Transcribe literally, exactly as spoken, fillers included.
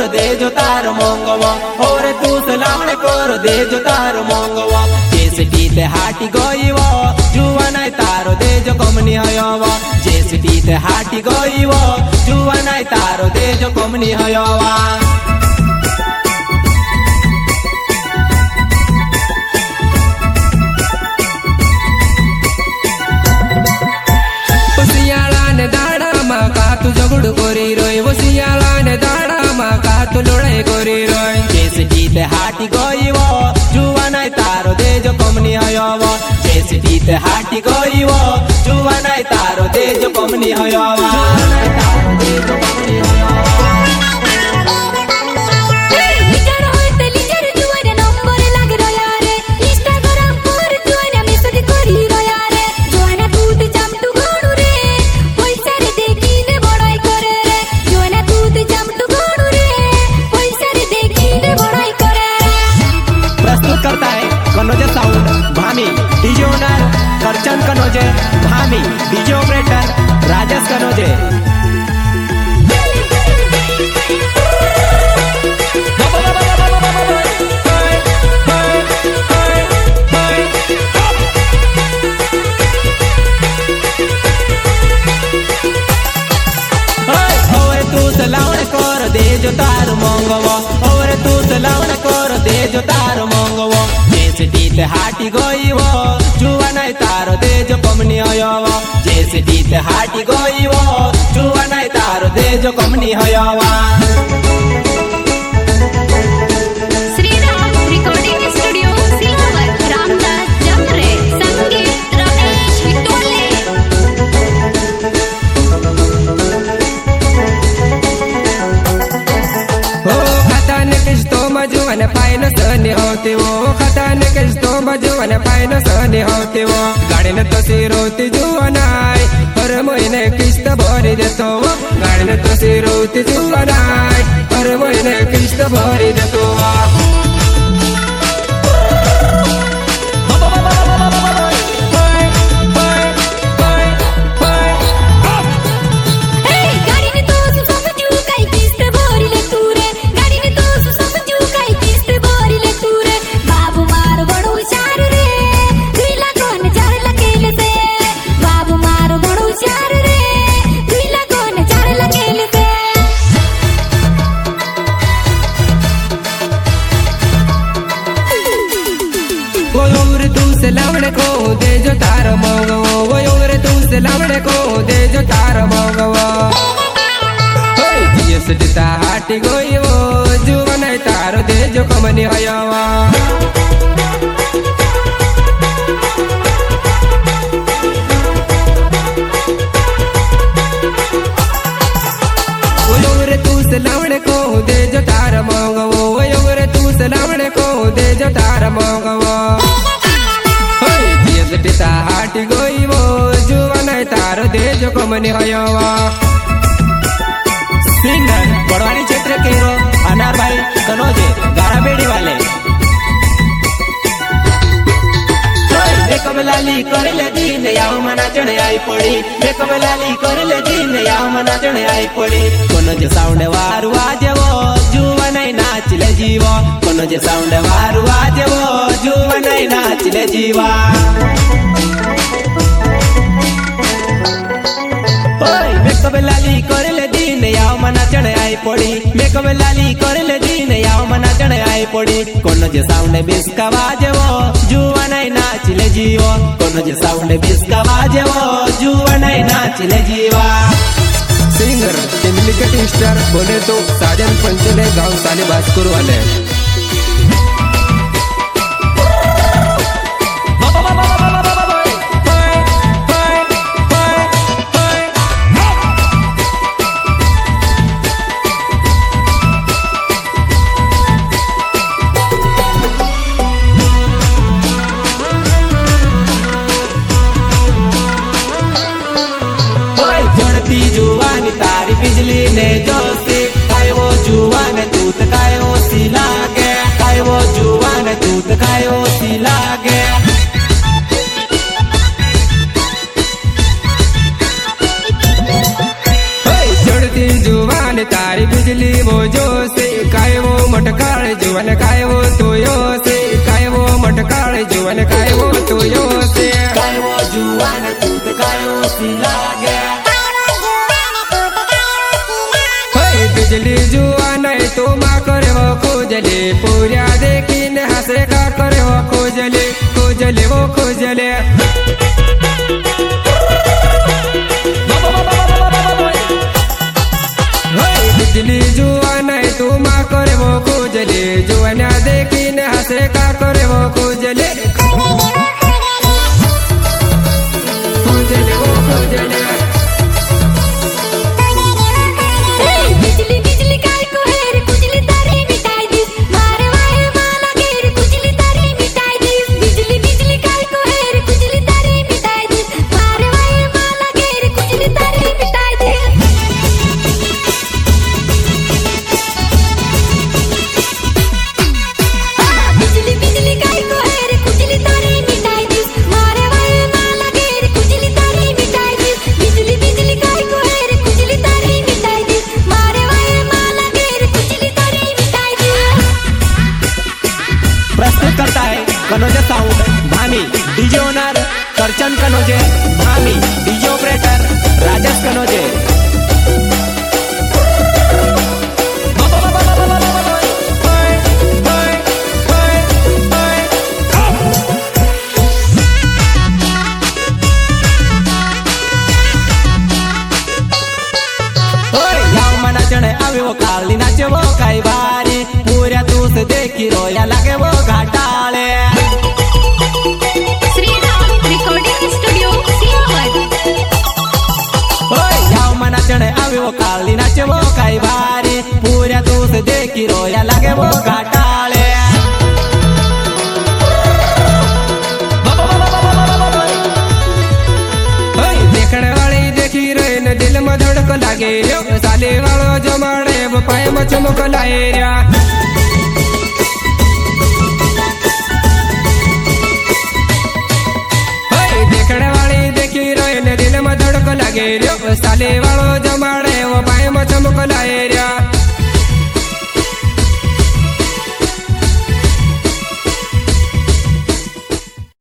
दे जो तार मोंगवा और तू सलावण कर दे जो तार मोंगवा जैसे टीते हाटी गईवा जुआ नहीं तारो दे जो कमनी हयवा जैसे टीते हाटी गईवा जुआ नहीं तारो दे जो कमनी हयवा तू झगड़ू कोरी रोय वो सियाला ने दाड़ा मा का तू लड़ाई कोरी रोय जैसे टीते हाटी गईवा जुआ नहीं तारो दे जो कमनी हयवा जैसे टीते हाटी गईवा जुआ नहीं तारो दे जो कमनी हयवा करता है कनोजे साउंड भामी डीजे ओनर करचन कनोजे भामी डीजे ऑपरेटर राजेश कनोजे और तू सलावण कर दे जो तार मोंगवा और तू सलावण कर दे जो तार मोंगवा जैसे टीते हाटी गईवा जुआ नहीं तारो दे जो कमनी हयवा जैसे टीते हाटी गईवा जुआ नहीं तारो दे जो कमनी हयवा मजुवन पाइन सनी होती वो खतान किस्तो मजुवन पाइन सनी होती वो गाड़ी ने तो सिर होती जुवनाई हर महीने किस्त भरी देतो वो गाड़ी ने तो सिर होती जुवनाई हर महीने किस्त भरी देतो लावणे को दे जो तार मोगवा वो योर तू से लावणे को दे जो तार मोगवा होय ये सटा हाटी गई वो जुआ नहीं तारो दे जो कमनी हयवा वो योर तू से लावणे को दे जो तार मोगवा वो योर तू से लावणे को दे जो तार मोगवा टीता हाटी गईवो जुआ नहीं तारो दे जो कमनी हयवा सिंगर बड़वानी क्षेत्र के रो अनार भाई कनोजे गारा बेड़ी वाले कमलाली कर ले दिन याव मना चढ़े आई पड़ी बे कमलाली कर ले दिन याव मना चढ़े आई पड़ी कोनो जे साउंड वारू आजेवो जुआ नहीं नाच ले जीवा कोनो जे साउंड वारू आजेवो जुआ नहीं नाच ले जीवा कबलाली कर ले दिन याव मना चढ़े आई पड़ी मैं कबलाली कर ले दिन याव मना चढ़े आई पड़ी कोनो जे साउंड बिस्का बाजेवो जुआ नहीं नाच ले जीवा कोनो जे साउंड बिस्का बाजेवो जुआ नहीं नाच ले जीवा सिंगर डेलीकेट स्टार बोले तो साजन पंचले गांव साले भास्कर वाले जुआनी तारी बिजली ने जोशी काय वो जुआ ने तूत काय वो सिला के काय वो जुआ ने तूत काय वो सिला के चढ़ती जुआनी तारी बिजली वो जो से काय वो मटकाळ जुवन काय वो तोयो से काय वो मटकाळ जुवन काय वो तोयो से काय वो जुवान तूत काय वो सी लागे होय बिजली जुवान तो मा करे वो खोजले पूर्या देखीन हसे का करे वो खोजले खोजले वो खोजले बिजली जुआन तू मा करे वो खोजले जुआना देखीन हसे का करे वो खोजले खोजले वो खोजले बिजली बिजली काय को है रे कुजली तारी मिटाई दी मारे वाहे माला घेर कुजली तारी मिटाई दी बिजली बिजली काय को है रे कुजली तारी मिटाई दी मारे वाहे माला घेर कुजली तारी मिटाई दी बिजली बिजली काय को है रे कुजली तारी मिटाई दी मारे वाहे माला घेर कुजली तारी मिटाई दी बिजली बिजली काय को है रे कुजली तारी मिटाई दी मारे वाहे माला घेर कुजली तारी मिटाई दी प्रस्तुत करता है कनोजे साउंड भामी डीजे ओनर करचन कनोजे भामी डीजे ऑपरेटर राजेश कनोजे चढ़े आवे वो काली नाचे वो काई बारी पूरा तूस देखी रोया लगे वो घाटाले श्रीराम रिकॉर्डिंग स्टूडियो सियावद ओए याव मना चढ़े आवे वो काली नाचे वो काई बारी पूरा तूस देखी रोया लगे वो घाटाले देखने वाली देखी रहे न दिल में धड़क लागे रो साले वालो जमाड़े वो पाए में चमक लाए रा देखने वाली देखी रहे न दिल में धड़क लागे रो साले वालो जमाड़े वो पाए में चमक लाए